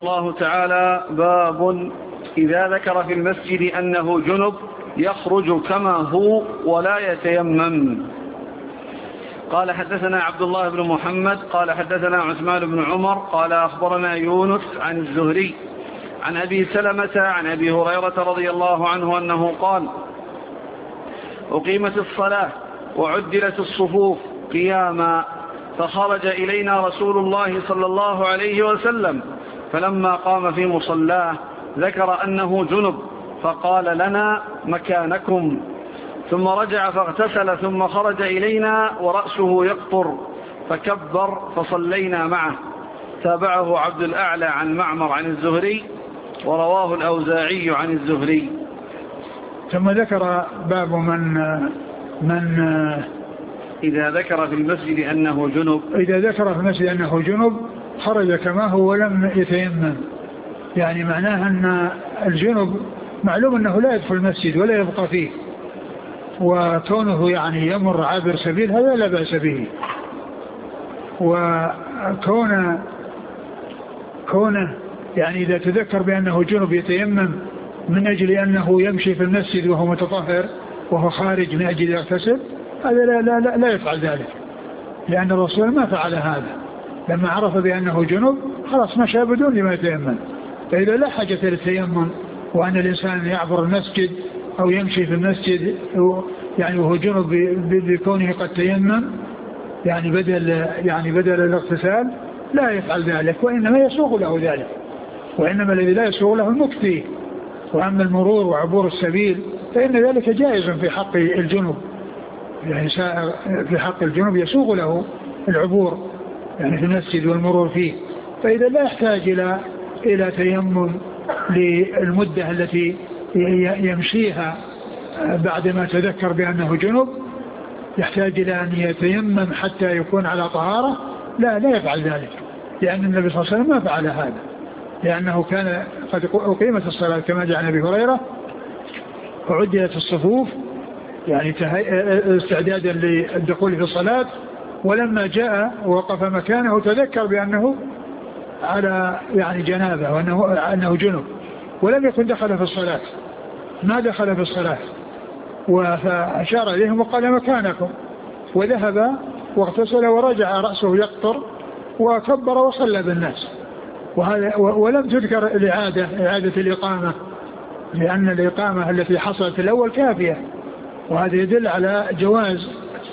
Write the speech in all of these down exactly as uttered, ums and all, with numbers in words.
الله تعالى باب إذا ذكر في المسجد أنه جنب يخرج كما هو ولا يتيمم. قال حدثنا عبد الله بن محمد قال حدثنا عثمان بن عمر قال أخبرنا يونس عن الزهري عن أبي سلمة عن أبي هريرة رضي الله عنه أنه قال أقيمت الصلاة وعدلت الصفوف قياما فخرج إلينا رسول الله صلى الله عليه وسلم فلما قام في مصلاه ذكر أنه جنب فقال لنا مكانكم ثم رجع فاغتسل ثم خرج إلينا ورأسه يقطر فكبر فصلينا معه. تابعه عبد الأعلى عن معمر عن الزهري ورواه الأوزاعي عن الزهري. ثم ذكر باب من من إذا ذكر في المسجد أنه جنب إذا ذكر في المسجد أنه جنب خرج كما هو ولم يتيمم. يعني معناه أن الجنب معلوم أنه لا يدخل المسجد ولا يبقى فيه، وكونه يعني يمر عابر سبيل هذا لا بأس به. وكونه كونه يعني إذا تذكر بأنه جنب يتيمم من أجل أنه يمشي في المسجد وهو متطهر وهو خارج من أجل يغتسل، هذا لا, لا, لا, لا يفعل ذلك، لأن الرسول ما فعل هذا. لما عرف بأنه جنب خلاص مشى بدون ما يتيمم. فإذا لا حاجة للتيمم وأن الإنسان يعبر المسجد أو يمشي في المسجد يعني وهو جنب بكونه قد تيمم يعني بدل يعني بدل الاغتسال لا يفعل ذلك، وإنما يسوغ له ذلك، وإنما الذي لا يسوغ له المكت فيه. وأما المرور وعبور السبيل فإن ذلك جائز في حق الجنب، يعني في حق الجنب يسوغ له العبور يعني في المسجد والمرور فيه. فإذا لا يحتاج إلى إلى تيمم للمدة التي يمشيها بعدما تذكر بأنه جنب، يحتاج إلى أن يتيمم حتى يكون على طهارة، لا لا يفعل ذلك، لأن النبي صلى الله عليه وسلم ما فعل هذا، لأنه كان قد أقيمت الصلاة كما جاء عن أبي هريرة وعدلت الصفوف يعني استعدادا للدخول في الصلاة، ولما جاء وقف مكانه تذكر بأنه على يعني جنابه وأنه أنه جنب ولم يكن دخل في الصلاة، ما دخل في الصلاة، فأشار إليهم وقال مكانكم، وذهب واغتسل ورجع رأسه يقطر وكبر وصلى بالناس. وهذا ولم تذكر الإعادة إعادة الإقامة، لأن الإقامة التي حصلت الأول كافية، وهذا يدل على جواز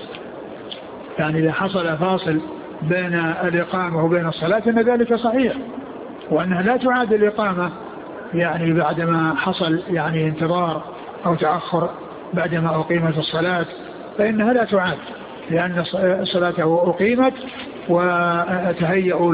يعني إذا حصل فاصل بين الإقامة وبين الصلاة أن ذلك صحيح، وأنها لا تعاد الإقامة يعني بعدما حصل يعني انتظار أو تأخر بعدما أقيمت الصلاة، فإنها لا تعاد، لأن الصلاة أقيمت وتهيئوا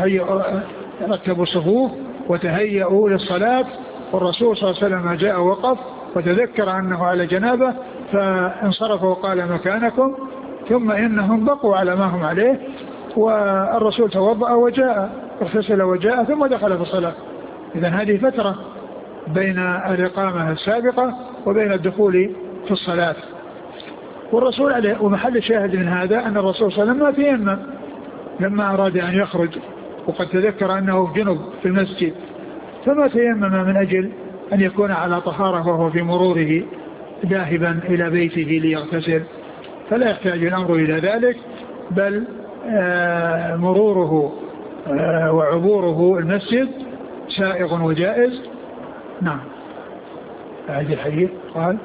رتبوا الصفوف وتهيئوا للصلاة، والرسول صلى الله عليه وسلم جاء وقف وتذكر أنه على جنابه فانصرف وقال مكانكم، ثم إنهم بقوا على ما هم عليه، والرسول توضأ وجاء اغتسل وجاء ثم دخل في الصلاة. إذن هذه فترة بين الإقامة السابقة وبين الدخول في الصلاة. والرسول عليه ومحل الشاهد من هذا أن الرسول صلى الله عليه وسلم ما تيمم لما أراد أن يخرج، وقد تذكر أنه جنب في المسجد فما تيمم من أجل أن يكون على طهارة وهو في مروره ذاهبا إلى بيته ليغتسل، فلا يحتاج الأمر إلى ذلك، بل آه مروره آه وعبوره المسجد سائغ وجائز. نعم. هذه الحديث قال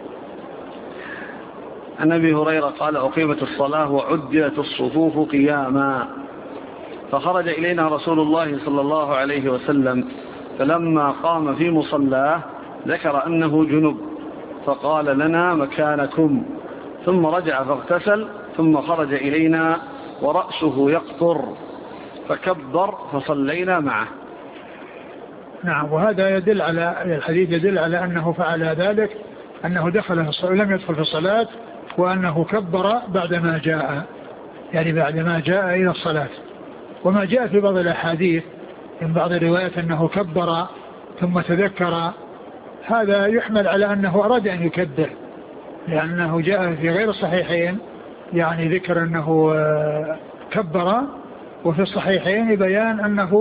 عن أبي هريرة قال أقيمت الصلاة وعدلت الصفوف قياما فخرج إلينا رسول الله صلى الله عليه وسلم فلما قام في مصلاه ذكر أنه جنب فقال لنا مكانكم ثم رجع فاغتسل ثم خرج إلينا ورأسه يقطر فكبر فصلينا معه. نعم. وهذا يدل على الحديث يدل على أنه فعل ذلك، أنه دخل في الصلاة لم يدخل في الصلاة، وأنه كبر بعدما جاء يعني بعدما جاء إلى الصلاة. وما جاء في بعض الأحاديث من بعض الروايات أنه كبر ثم تذكر، هذا يحمل على أنه أراد أن يكبر، لأنه جاء في غير الصحيحين يعني ذكر أنه كبر، وفي الصحيحين بيان أنه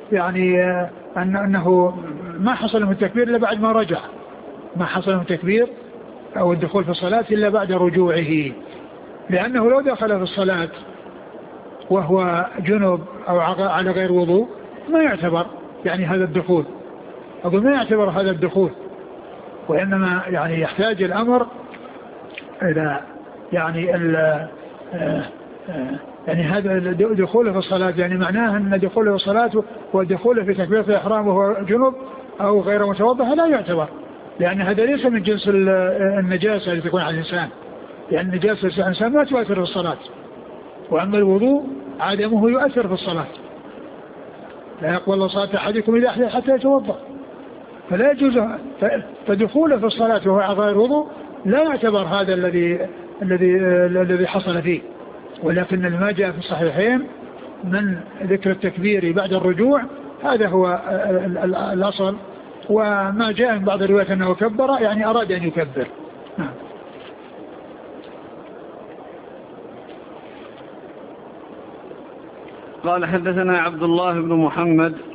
يعني أن أنه ما حصل له التكبير إلا بعد ما رجع، ما حصل له التكبير أو الدخول في الصلاة إلا بعد رجوعه، لأنه لو دخل في الصلاة وهو جنب أو على غير وضوء ما يعتبر يعني هذا الدخول، أقول ما يعتبر هذا الدخول، وإنما يعني يحتاج الأمر إلى يعني ال يعني هذا دخوله في الصلاة يعني معناه أن دخوله في الصلاة ودخوله في تكبيرة الإحرام وهو جنب أو غير متوضئ لا يعتبر، لأن هذا ليس من جنس النجاسة التي تكون على الإنسان، لأن نجاسة الإنسان ما تؤثر في الصلاة، وأما الوضوء عدمه يؤثر في الصلاة، لا يقبل صلاة أحدكم إذا أحدث حتى يتوضأ، فلا يجوز فدخوله في الصلاة وهو على غير وضوء لا يعتبر هذا الذي الذي الذي حصل فيه، ولكن ما جاء في الصحيحين من ذكر التكبير بعد الرجوع هذا هو الأصل، وما جاء من بعض الروايات أنه كبر يعني أراد أن يكبر. نعم. قال حدثنا عبد الله بن محمد